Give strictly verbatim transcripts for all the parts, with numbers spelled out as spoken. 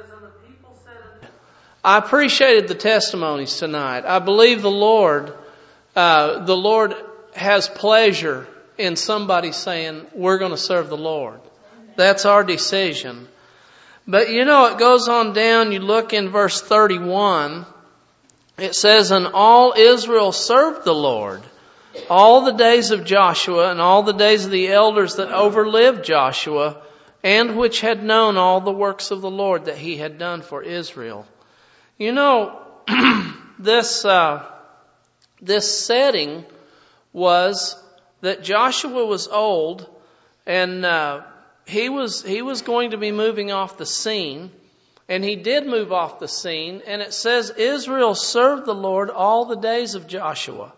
and the people said, I appreciated the testimonies tonight. I believe the Lord, uh, the Lord has pleasure in somebody saying, we're going to serve the Lord. That's our decision. But you know, it goes on down, you look in verse thirty-one, it says, and all Israel served the Lord all the days of Joshua and all the days of the elders that overlived Joshua, and which had known all the works of the Lord that he had done for Israel. You know, this uh, this setting was that Joshua was old, and uh, he was he was going to be moving off the scene, and he did move off the scene. And it says Israel served the Lord all the days of Joshua,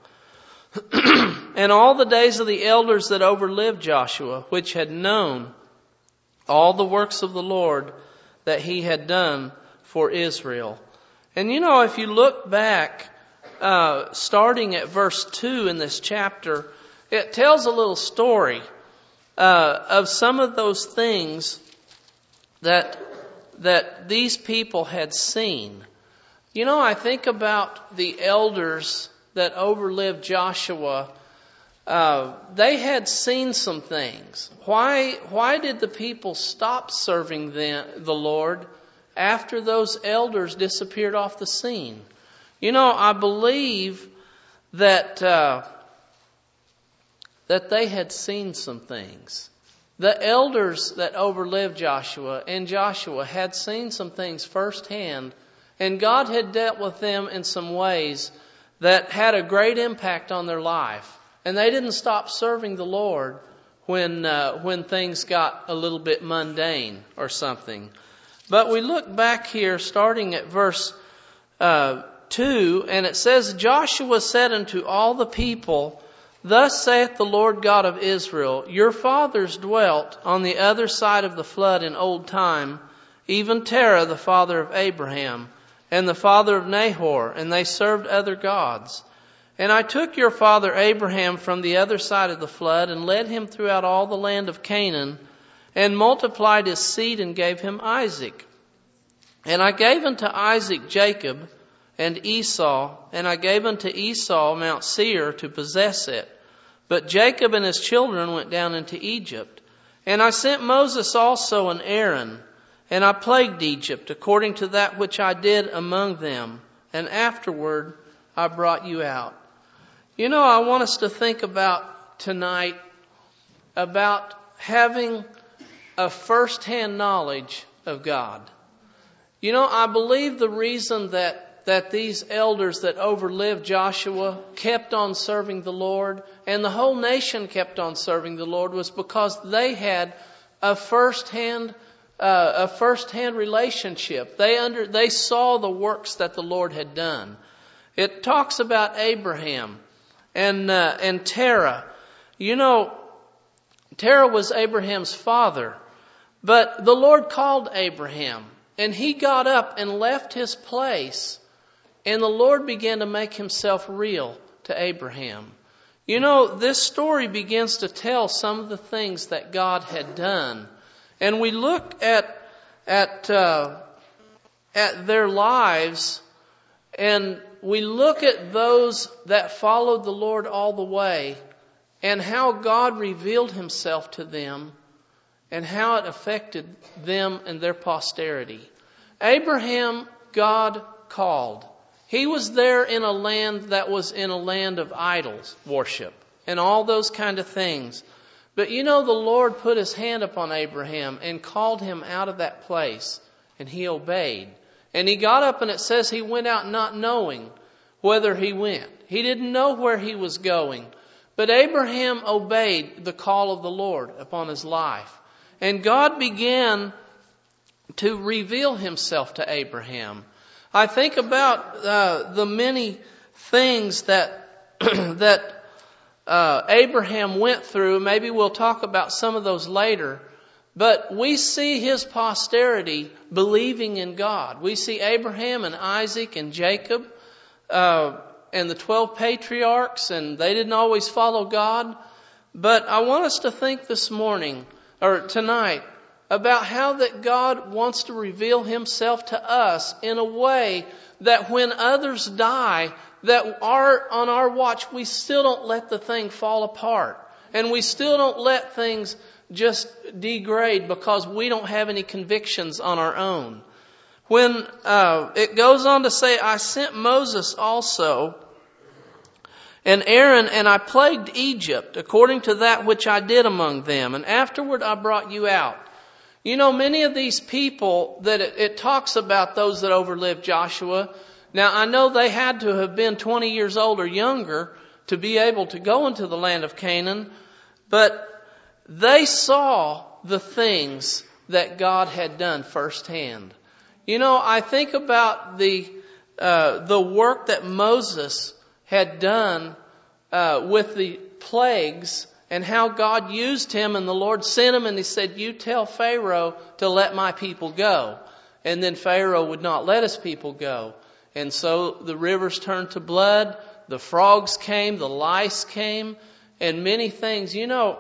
and all the days of the elders that overlived Joshua, which had known all the works of the Lord that he had done for Israel. And you know, if you look back, uh, starting at verse two in this chapter, it tells a little story uh, of some of those things that that these people had seen. You know, I think about the elders that overlived Joshua. Uh, they had seen some things. Why, why did the people stop serving the, the Lord after those elders disappeared off the scene? You know, I believe that, uh, that they had seen some things. The elders that overlived Joshua and Joshua had seen some things firsthand, and God had dealt with them in some ways that had a great impact on their life. And they didn't stop serving the Lord when uh, when things got a little bit mundane or something. But we look back here, starting at verse uh, two, and it says, Joshua said unto all the people, thus saith the Lord God of Israel, your fathers dwelt on the other side of the flood in old time, even Terah the father of Abraham, and the father of Nahor, and they served other gods. And I took your father Abraham from the other side of the flood and led him throughout all the land of Canaan and multiplied his seed and gave him Isaac. And I gave unto Isaac Jacob and Esau, and I gave unto Esau Mount Seir to possess it. But Jacob and his children went down into Egypt. And I sent Moses also and Aaron, and I plagued Egypt according to that which I did among them. And afterward I brought you out. You know, I want us to think about tonight about having a first-hand knowledge of God. You know, I believe the reason that, that these elders that overlived Joshua kept on serving the Lord, and the whole nation kept on serving the Lord, was because they had a first-hand uh, a first-hand relationship. They under they saw the works that the Lord had done. It talks about Abraham and uh, and Terah. You know, Terah was Abraham's father, but the Lord called Abraham, and he got up and left his place, and the Lord began to make himself real to Abraham. You know, this story begins to tell some of the things that God had done, and we look at at uh, at their lives. And we look at those that followed the Lord all the way, and how God revealed himself to them and how it affected them and their posterity. Abraham, God called. He was there in a land that was in a land of idols worship and all those kind of things. But you know, the Lord put his hand upon Abraham and called him out of that place, and he obeyed. And he got up, and it says he went out not knowing whither he went. He didn't know where he was going. But Abraham obeyed the call of the Lord upon his life. And God began to reveal himself to Abraham. I think about uh, the many things that that uh, Abraham went through. Maybe we'll talk about some of those later. But we see his posterity believing in God. We see Abraham and Isaac and Jacob uh, and the twelve patriarchs, and they didn't always follow God. But I want us to think this morning, or tonight, about how that God wants to reveal Himself to us in a way that when others die, that our, on our watch, we still don't let the thing fall apart. And we still don't let things just degrade because we don't have any convictions on our own. When uh, it goes on to say, I sent Moses also and Aaron, and I plagued Egypt according to that which I did among them. And afterward I brought you out. You know, many of these people that it, it talks about, those that overlived Joshua. Now, I know they had to have been twenty years old or younger to be able to go into the land of Canaan. But they saw the things that God had done firsthand. You know, I think about the uh, the work that Moses had done uh, with the plagues and how God used him, and the Lord sent him and He said, you tell Pharaoh to let my people go. And then Pharaoh would not let his people go. And so the rivers turned to blood, the frogs came, the lice came, and many things. You know,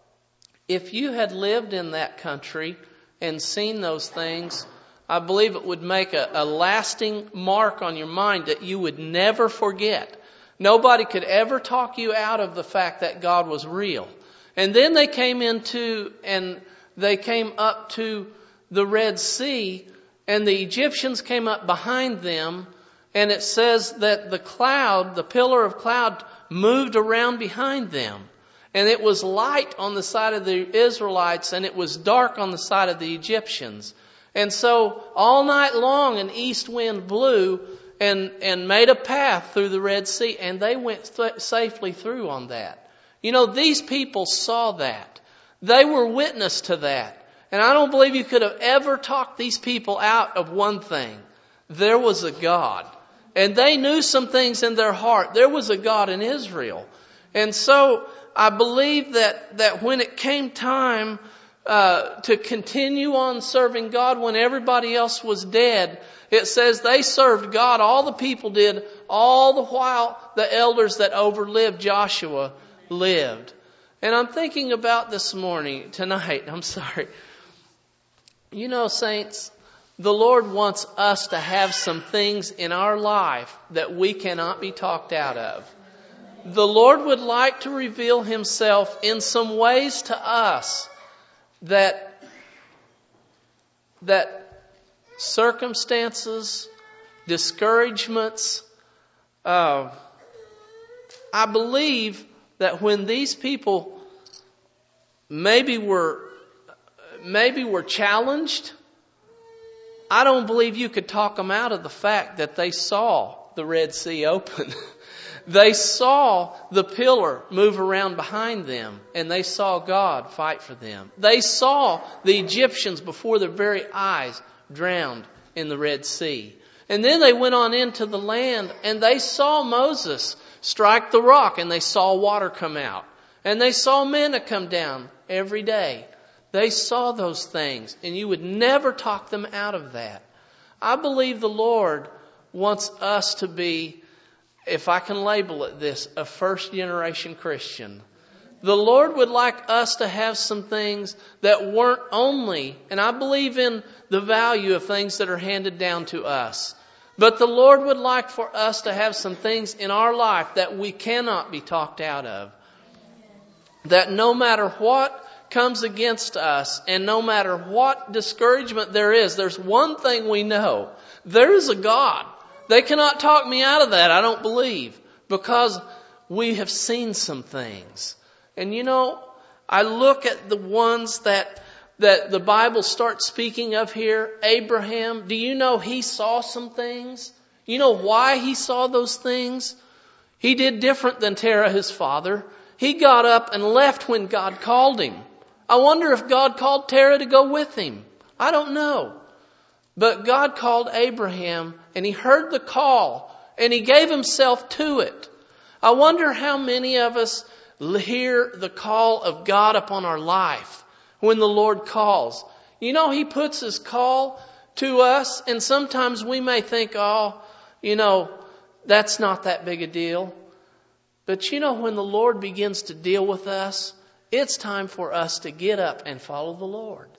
if you had lived in that country and seen those things, I believe it would make a, a lasting mark on your mind that you would never forget. Nobody could ever talk you out of the fact that God was real. And then they came into, and they came up to the Red Sea, and the Egyptians came up behind them, and it says that the cloud, the pillar of cloud, moved around behind them. And it was light on the side of the Israelites, and it was dark on the side of the Egyptians. And so all night long an east wind blew and, and made a path through the Red Sea, and they went th- safely through on that. You know, these people saw that. They were witness to that. And I don't believe you could have ever talked these people out of one thing. There was a God. And they knew some things in their heart. There was a God in Israel. And so I believe that, that when it came time uh, to continue on serving God when everybody else was dead, it says they served God, all the people did, all the while the elders that overlived Joshua lived. And I'm thinking about this morning, tonight, I'm sorry. You know, saints, the Lord wants us to have some things in our life that we cannot be talked out of. The Lord would like to reveal Himself in some ways to us that, that circumstances, discouragements, uh, I believe that when these people maybe were, maybe were challenged, I don't believe you could talk them out of the fact that they saw the Red Sea open. They saw the pillar move around behind them, and they saw God fight for them. They saw the Egyptians before their very eyes drowned in the Red Sea. And then they went on into the land, and they saw Moses strike the rock, and they saw water come out. And they saw manna come down every day. They saw those things, and you would never talk them out of that. I believe the Lord wants us to be, if I can label it this, a first generation Christian. The Lord would like us to have some things that weren't only, and I believe in the value of things that are handed down to us, but the Lord would like for us to have some things in our life that we cannot be talked out of. That no matter what comes against us, and no matter what discouragement there is, there's one thing we know. There is a God. They cannot talk me out of that, I don't believe, because we have seen some things. And you know, I look at the ones that that the Bible starts speaking of here. Abraham, do you know he saw some things? You know why he saw those things? He did different than Terah, his father. He got up and left when God called him. I wonder if God called Terah to go with him. I don't know. But God called Abraham, and he heard the call, and he gave himself to it. I wonder how many of us hear the call of God upon our life when the Lord calls. You know, He puts His call to us, and sometimes we may think, oh, you know, that's not that big a deal. But you know, when the Lord begins to deal with us, it's time for us to get up and follow the Lord.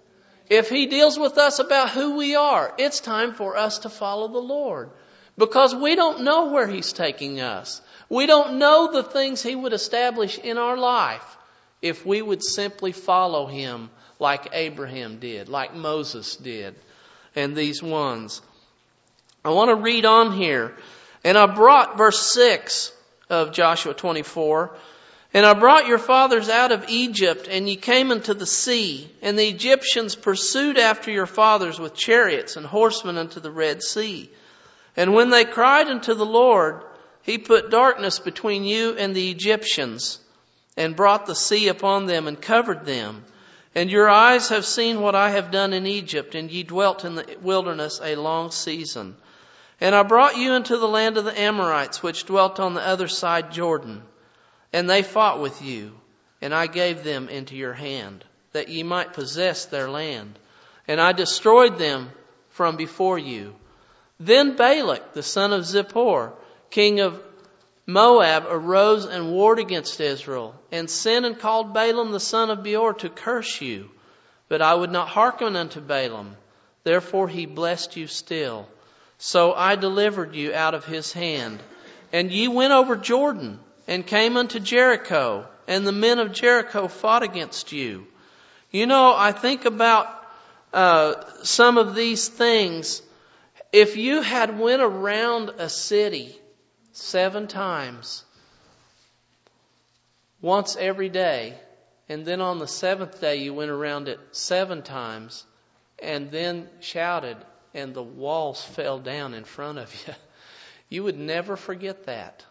If He deals with us about who we are, it's time for us to follow the Lord. Because we don't know where He's taking us. We don't know the things He would establish in our life if we would simply follow Him like Abraham did, like Moses did, and these ones. I want to read on here. And I brought verse six of Joshua twenty-four. And I brought your fathers out of Egypt, and ye came into the sea. And the Egyptians pursued after your fathers with chariots and horsemen unto the Red Sea. And when they cried unto the Lord, He put darkness between you and the Egyptians, and brought the sea upon them, and covered them. And your eyes have seen what I have done in Egypt, and ye dwelt in the wilderness a long season. And I brought you into the land of the Amorites, which dwelt on the other side Jordan. And they fought with you, and I gave them into your hand, that ye might possess their land. And I destroyed them from before you. Then Balak, the son of Zippor, king of Moab, arose and warred against Israel, and sent and called Balaam the son of Beor to curse you. But I would not hearken unto Balaam. Therefore he blessed you still. So I delivered you out of his hand. And ye went over Jordan, and came unto Jericho, and the men of Jericho fought against you. You know, I think about uh, some of these things. If you had went around a city seven times, once every day, and then on the seventh day you went around it seven times, and then shouted, and the walls fell down in front of you, you would never forget that.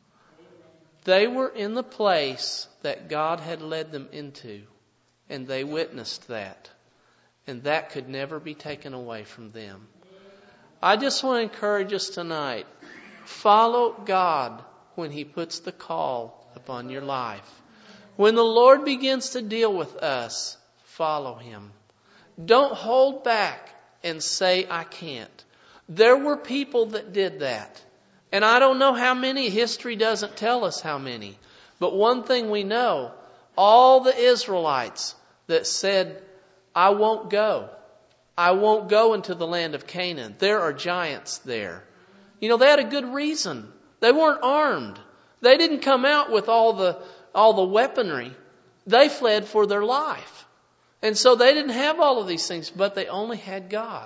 They were in the place that God had led them into, and they witnessed that. And that could never be taken away from them. I just want to encourage us tonight. Follow God when He puts the call upon your life. When the Lord begins to deal with us, follow Him. Don't hold back and say, I can't. There were people that did that. And I don't know how many. History doesn't tell us how many. But one thing we know, all the Israelites that said, I won't go. I won't go into the land of Canaan. There are giants there. You know, they had a good reason. They weren't armed. They didn't come out with all the, all the weaponry. They fled for their life. And so they didn't have all of these things, but they only had God.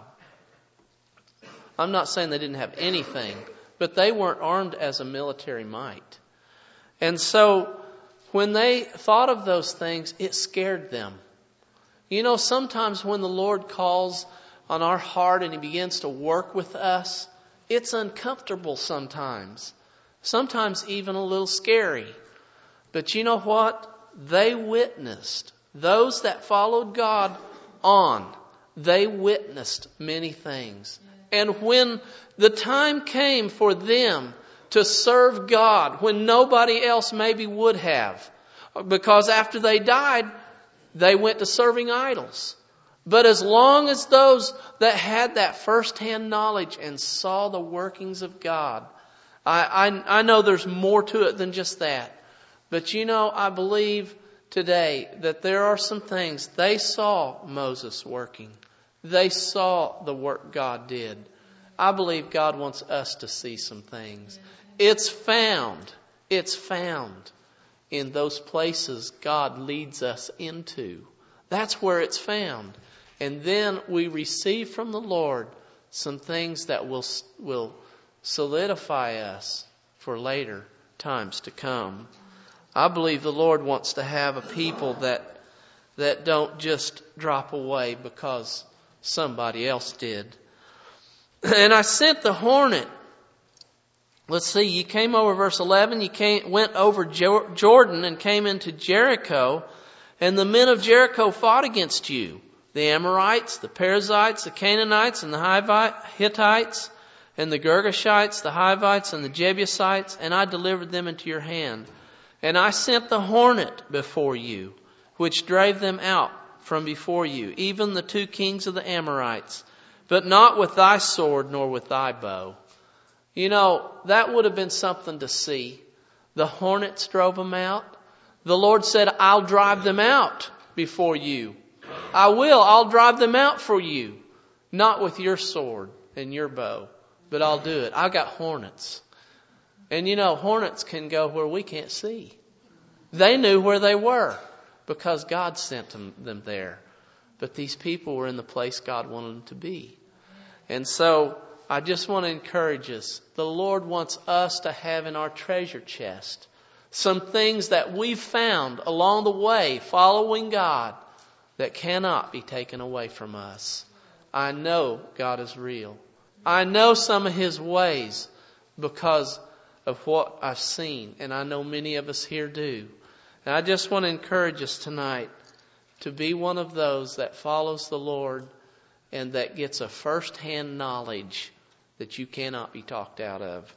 I'm not saying they didn't have anything, but they weren't armed as a military might. And so when they thought of those things, it scared them. You know, sometimes when the Lord calls on our heart and He begins to work with us, it's uncomfortable sometimes. Sometimes even a little scary. But you know what? They witnessed. Those that followed God on, they witnessed many things. And when the time came for them to serve God, when nobody else maybe would have, because after they died, they went to serving idols. But as long as those that had that first-hand knowledge and saw the workings of God, I, I, I know there's more to it than just that. But you know, I believe today that there are some things. They saw Moses working. They saw the work God did. I believe God wants us to see some things. It's found. It's found in those places God leads us into. That's where it's found. And then we receive from the Lord some things that will, will solidify us for later times to come. I believe the Lord wants to have a people that, that don't just drop away because somebody else did. And I sent the hornet. Let's see, you came over verse eleven, you came, went over jo- Jordan and came into Jericho, and the men of Jericho fought against you. The Amorites, the Perizzites, the Canaanites, and the Hittites, and the Girgashites, the Hivites, and the Jebusites, and I delivered them into your hand. And I sent the hornet before you, which drave them out from before you, even the two kings of the Amorites, but not with thy sword nor with thy bow. You know, that would have been something to see. The hornets drove them out. The Lord said, I'll drive them out before you. I will. I'll drive them out for you. Not with your sword and your bow, but I'll do it. I got hornets. And you know, hornets can go where we can't see. They knew where they were because God sent them, them there. But these people were in the place God wanted them to be. And so I just want to encourage us. The Lord wants us to have in our treasure chest some things that we've found along the way following God that cannot be taken away from us. I know God is real. I know some of His ways because of what I've seen. And I know many of us here do. And I just want to encourage us tonight to be one of those that follows the Lord and that gets a first-hand knowledge that you cannot be talked out of.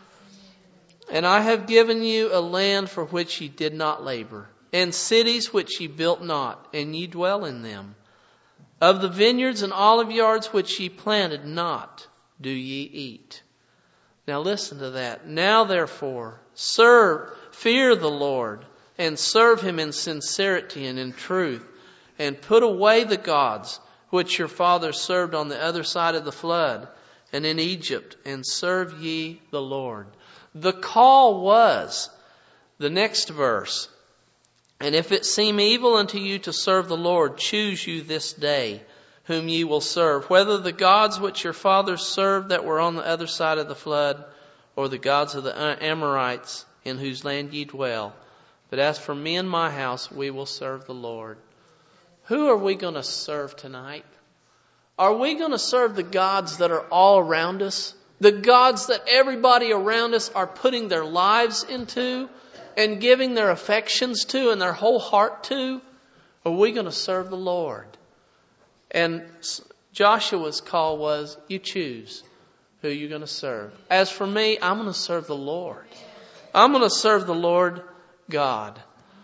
And I have given you a land for which ye did not labor, and cities which ye built not, and ye dwell in them. Of the vineyards and olive yards which ye planted not, do ye eat. Now listen to that. Now therefore, serve, fear the Lord, and serve Him in sincerity and in truth, and put away the gods which your fathers served on the other side of the flood and in Egypt, and serve ye the Lord. The call was, the next verse, and if it seem evil unto you to serve the Lord, choose you this day whom ye will serve, whether the gods which your fathers served that were on the other side of the flood, or the gods of the Amorites in whose land ye dwell. But as for me and my house, we will serve the Lord. Who are we going to serve tonight? Are we going to serve the gods that are all around us? The gods that everybody around us are putting their lives into and giving their affections to and their whole heart to? Or are we going to serve the Lord? And Joshua's call was, you choose who you're going to serve. As for me, I'm going to serve the Lord. I'm going to serve the Lord God.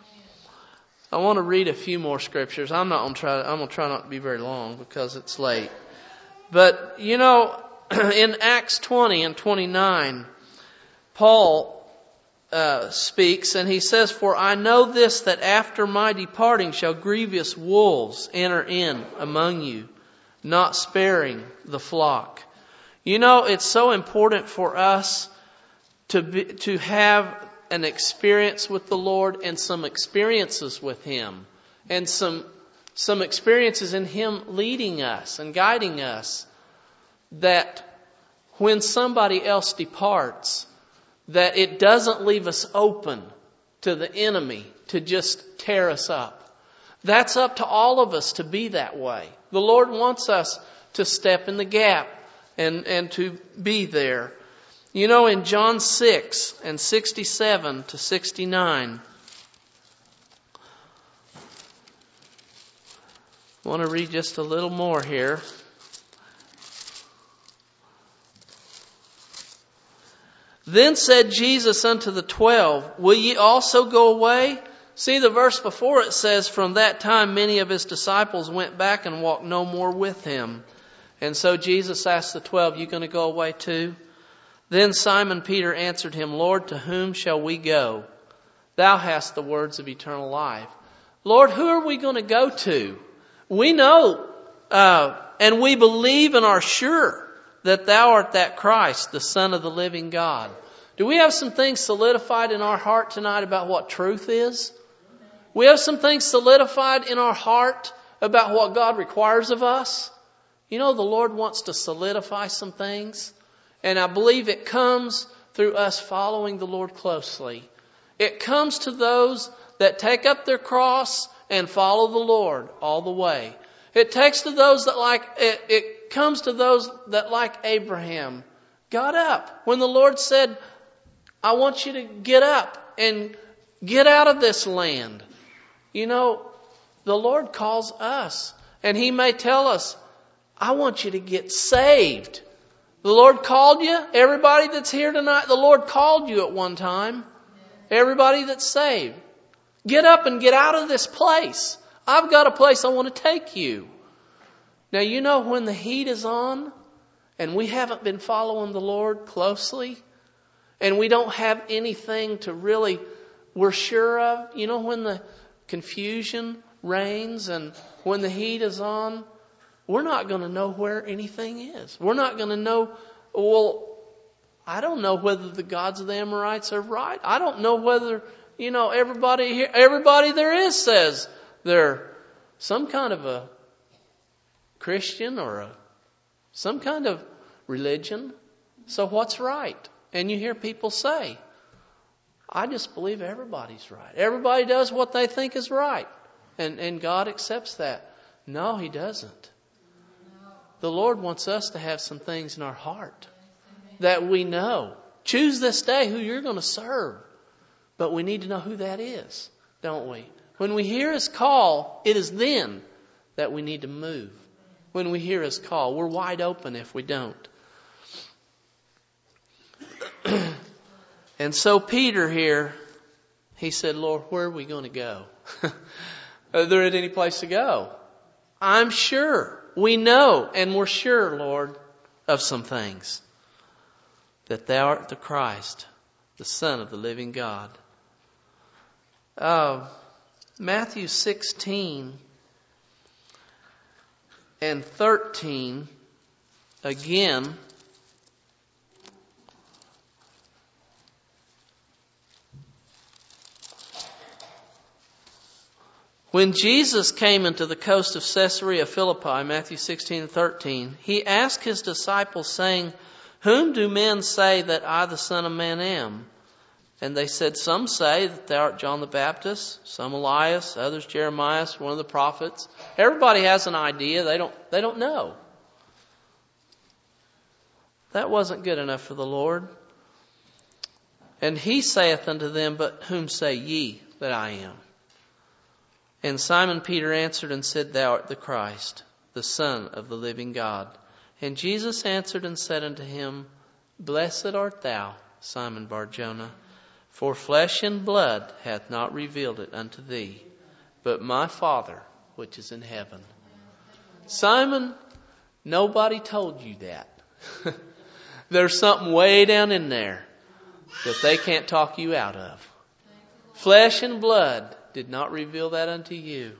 I want to read a few more scriptures. I'm not going to try. I'm going to try not to be very long because it's late. But you know, in Acts twenty and twenty-nine, Paul uh, speaks and he says, "For I know this, that after my departing shall grievous wolves enter in among you, not sparing the flock." You know, it's so important for us to be, to have an experience with the Lord and some experiences with Him and some some experiences in Him leading us and guiding us, that when somebody else departs, that it doesn't leave us open to the enemy to just tear us up. That's up to all of us to be that way. The Lord wants us to step in the gap and, and to be there. You know, in John six and sixty-seven to sixty-nine, I want to read just a little more here. Then said Jesus unto the twelve, Will ye also go away? See, the verse before it says, From that time many of His disciples went back and walked no more with Him. And so Jesus asked the twelve, You going to go away too? Then Simon Peter answered Him, Lord, to whom shall we go? Thou hast the words of eternal life. Lord, who are we going to go to? We know uh, and we believe and are sure that Thou art that Christ, the Son of the living God. Do we have some things solidified in our heart tonight about what truth is? We have some things solidified in our heart about what God requires of us. You know, the Lord wants to solidify some things. And I believe it comes through us following the Lord closely. It comes to those that take up their cross and follow the Lord all the way. It takes to those that like, it, it comes to those that like Abraham got up. When the Lord said, I want you to get up and get out of this land. You know, the Lord calls us and He may tell us, I want you to get saved. The Lord called you. Everybody that's here tonight, the Lord called you at one time. Everybody that's saved. Get up and get out of this place. I've got a place I want to take you. Now, you know, when the heat is on and we haven't been following the Lord closely and we don't have anything to really, we're sure of, you know, when the confusion rains and when the heat is on, we're not going to know where anything is. We're not going to know, well, I don't know whether the gods of the Amorites are right. I don't know whether, you know, everybody here, everybody there is says they're some kind of a Christian or a, some kind of religion. So what's right? And you hear people say, I just believe everybody's right. Everybody does what they think is right. And, and God accepts that. No, He doesn't. The Lord wants us to have some things in our heart that we know. Choose this day who you're going to serve. But we need to know who that is, don't we? When we hear His call, it is then that we need to move. When we hear His call, we're wide open if we don't. And so Peter here, he said, Lord, where are we going to go? Are there any place to go? I'm sure. We know and we're sure, Lord, of some things. That Thou art the Christ, the Son of the living God. Uh, Matthew sixteen and thirteen, again, when Jesus came into the coast of Caesarea Philippi, Matthew sixteen and thirteen, He asked His disciples, saying, Whom do men say that I, the Son of Man, am? And they said, Some say that Thou art John the Baptist, some Elias, others Jeremiah, one of the prophets. Everybody has an idea. They don't, they don't know. That wasn't good enough for the Lord. And He saith unto them, But whom say ye that I am? And Simon Peter answered and said, Thou art the Christ, the Son of the living God. And Jesus answered and said unto him, Blessed art thou, Simon Bar-Jonah, for flesh and blood hath not revealed it unto thee, but my Father which is in heaven. Simon, nobody told you that. There's something way down in there that they can't talk you out of. Flesh and blood did not reveal that unto you,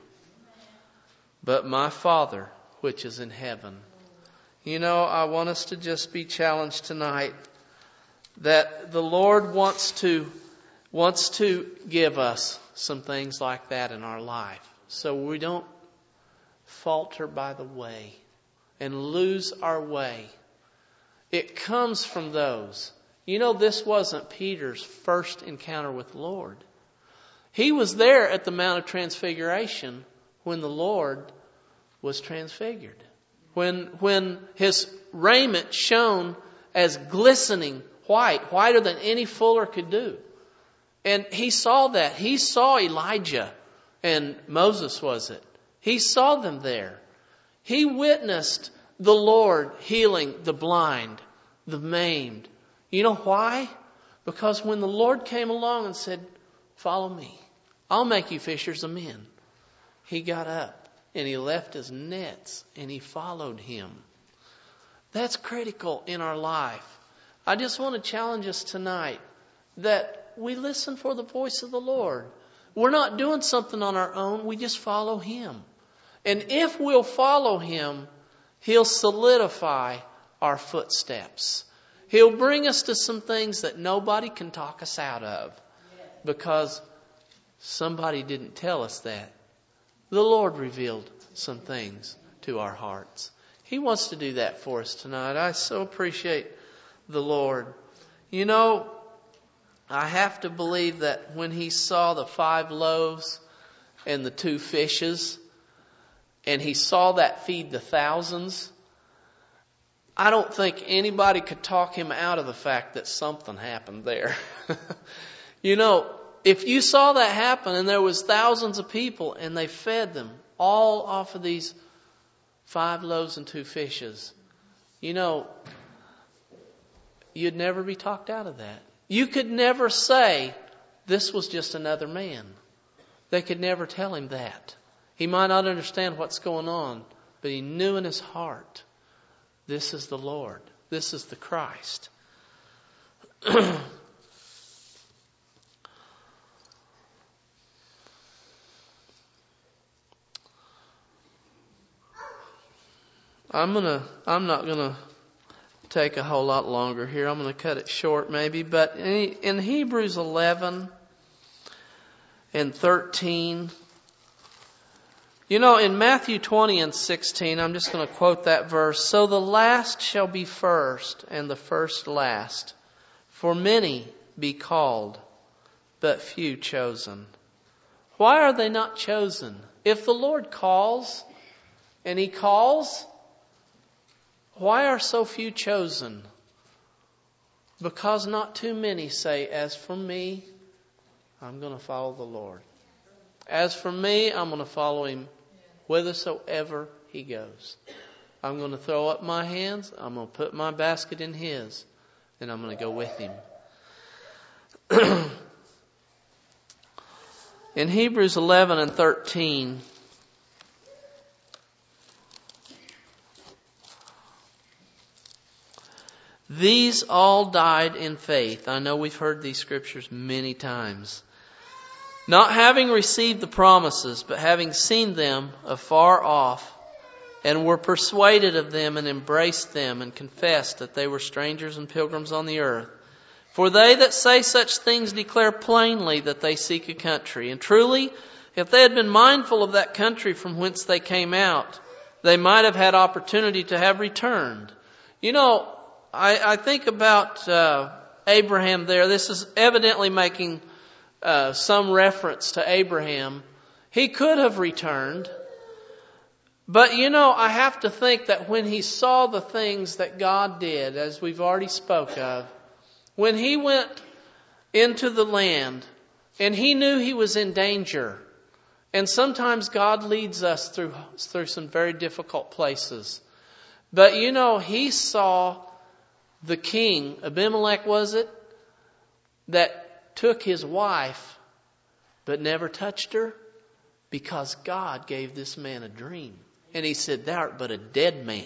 but my Father which is in heaven. You know, I want us to just be challenged tonight that the Lord wants to wants to give us some things like that in our life, so we don't falter by the way and lose our way. It comes from those. You know, this wasn't Peter's first encounter with the Lord. He was there at the Mount of Transfiguration when the Lord was transfigured. When, when His raiment shone as glistening white, whiter than any fuller could do. And He saw that. He saw Elijah and Moses, was it? He saw them there. He witnessed the Lord healing the blind, the maimed. You know why? Because when the Lord came along and said, Follow me, I'll make you fishers of men, He got up and He left His nets and He followed Him. That's critical in our life. I just want to challenge us tonight that we listen for the voice of the Lord. We're not doing something on our own. We just follow Him. And if we'll follow Him, He'll solidify our footsteps. He'll bring us to some things that nobody can talk us out of because somebody didn't tell us that. The Lord revealed some things to our hearts. He wants to do that for us tonight. I so appreciate the Lord. You know, I have to believe that when He saw the five loaves and the two fishes, and He saw that feed the thousands, I don't think anybody could talk Him out of the fact that something happened there. You know, if you saw that happen and there was thousands of people and they fed them all off of these five loaves and two fishes, you know, you'd never be talked out of that. You could never say, this was just another man. They could never tell him that. He might not understand what's going on, but he knew in his heart, this is the Lord. This is the Christ. I'm gonna, I'm not gonna take a whole lot longer here. I'm gonna cut it short maybe, but in, in Hebrews eleven and thirteen, you know, in Matthew twenty and sixteen, I'm just gonna quote that verse. So the last shall be first, and the first last. For many be called, but few chosen. Why are they not chosen? If the Lord calls, and He calls, why are so few chosen? Because not too many say, as for me, I'm going to follow the Lord. As for me, I'm going to follow Him whithersoever He goes. I'm going to throw up my hands, I'm going to put my basket in His, and I'm going to go with Him. In Hebrews eleven and thirteen, these all died in faith. I know we've heard these scriptures many times. Not having received the promises, but having seen them afar off, and were persuaded of them and embraced them and confessed that they were strangers and pilgrims on the earth. For they that say such things declare plainly that they seek a country. And truly, if they had been mindful of that country from whence they came out, they might have had opportunity to have returned. You know, I, I think about uh, Abraham there. This is evidently making uh, some reference to Abraham. He could have returned. But you know, I have to think that when he saw the things that God did, as we've already spoke of, when he went into the land and he knew he was in danger, and sometimes God leads us through through some very difficult places. But you know, he saw the king, Abimelech was it, that took his wife but never touched her, because God gave this man a dream. And he said, thou art but a dead man.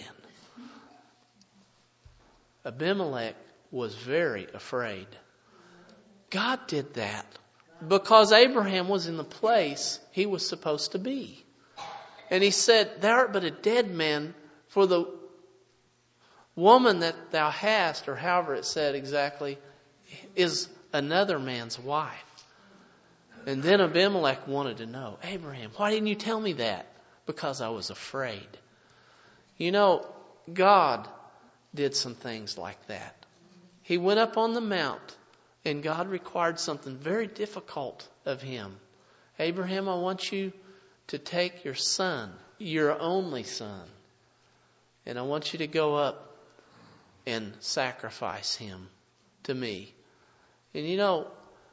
Abimelech was very afraid. God did that because Abraham was in the place he was supposed to be. And he said, thou art but a dead man, for the woman that thou hast, or however it said exactly, is another man's wife. And then Abimelech wanted to know, Abraham, why didn't you tell me that? Because I was afraid. You know, God did some things like that. He went up on the mount, and God required something very difficult of him. Abraham, I want you to take your son, your only son, and I want you to go up and sacrifice him to me. And you know,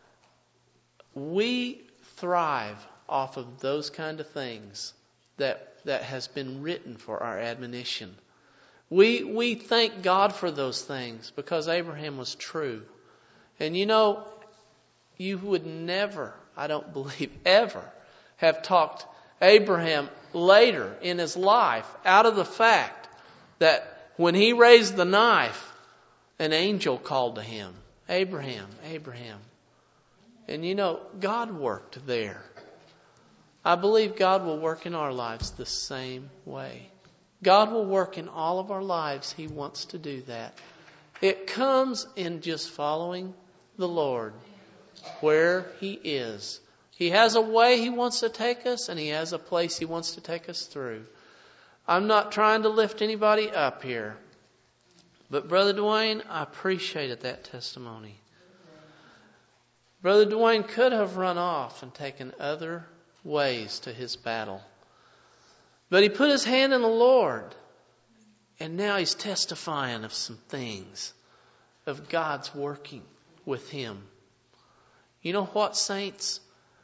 we thrive off of those kind of things that that has been written for our admonition. We we thank God for those things because Abraham was true. And you know, you would never, I don't believe, ever have talked Abraham later in his life out of the fact that when he raised the knife, an angel called to him, Abraham, Abraham. And you know, God worked there. I believe God will work in our lives the same way. God will work in all of our lives. He wants to do that. It comes in just following the Lord where He is. He has a way He wants to take us, and He has a place He wants to take us through. I'm not trying to lift anybody up here. But Brother Dwayne, I appreciated that testimony. Brother Dwayne could have run off and taken other ways to his battle. But he put his hand in the Lord. And now he's testifying of some things. Of God's working with him. You know what, saints?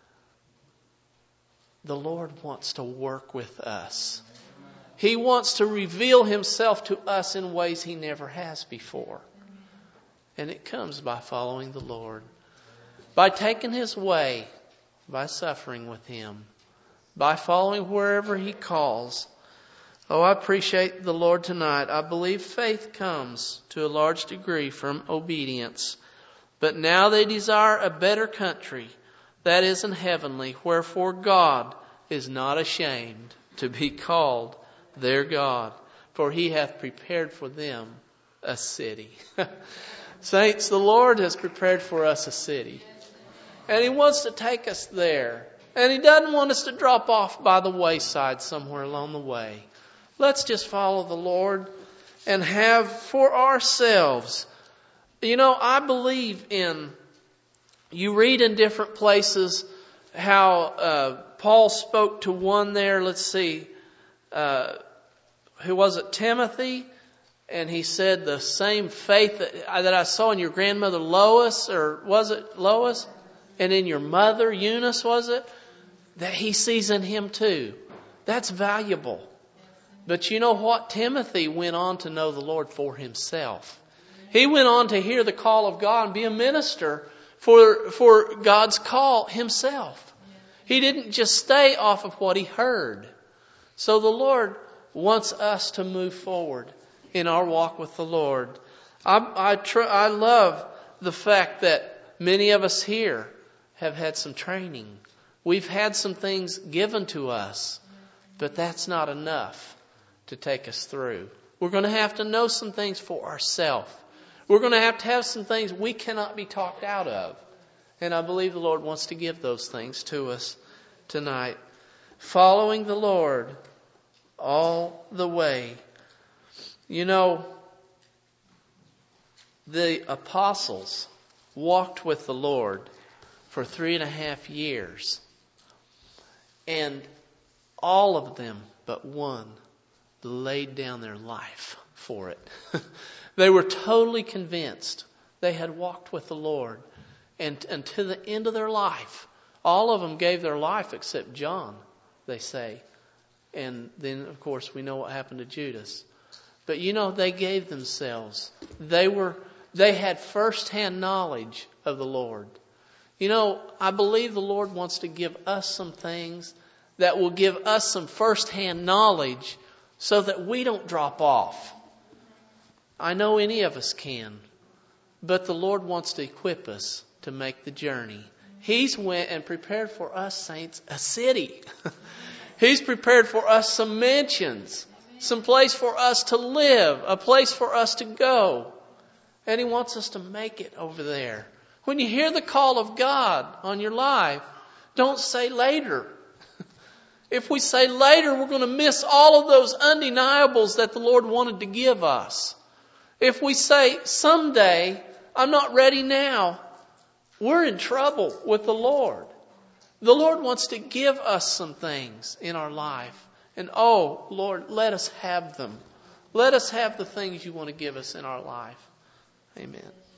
The Lord wants to work with us. He wants to reveal Himself to us in ways He never has before. And it comes by following the Lord. By taking His way. By suffering with Him. By following wherever He calls. Oh, I appreciate the Lord tonight. I believe faith comes to a large degree from obedience. But now they desire a better country, that is in heavenly, wherefore God is not ashamed to be called their God. for He hath prepared for them a city. Saints, the Lord has prepared for us a city. And He wants to take us there. And He doesn't want us to drop off by the wayside somewhere along the way. Let's just follow the Lord and have for ourselves. You know, I believe in, you read in different places how uh, Paul spoke to one there, let's see, uh, who was it, Timothy? And he said the same faith that, that I saw in your grandmother Lois, or was it Lois? And in your mother Eunice, was it? That he sees in him too. That's valuable. But you know what? Timothy went on to know the Lord for himself. He went on to hear the call of God and be a minister for, for God's call himself. He didn't just stay off of what he heard. So the Lord wants us to move forward in our walk with the Lord. I, I, tr- I love the fact that many of us here have had some training. We've had some things given to us, but that's not enough to take us through. We're going to have to know some things for ourselves. We're going to have to have some things we cannot be talked out of. And I believe the Lord wants to give those things to us tonight. Following the Lord all the way. You know, the apostles walked with the Lord for three and a half years. And all of them but one laid down their life for it. They were totally convinced they had walked with the Lord. And, and to the end of their life, all of them gave their life except John, they say. And then, of course, we know what happened to Judas. But you know, they gave themselves. They were, they had first-hand knowledge of the Lord. You know, I believe the Lord wants to give us some things that will give us some first-hand knowledge so that we don't drop off. I know any of us can, but the Lord wants to equip us to make the journey. He's went and prepared for us, saints, a city. He's prepared for us some mansions, some place for us to live, a place for us to go. And He wants us to make it over there. When you hear the call of God on your life, don't say later. If we say later, we're going to miss all of those undeniables that the Lord wanted to give us. If we say someday, I'm not ready now, we're in trouble with the Lord. The Lord wants to give us some things in our life. And oh, Lord, let us have them. Let us have the things you want to give us in our life. Amen.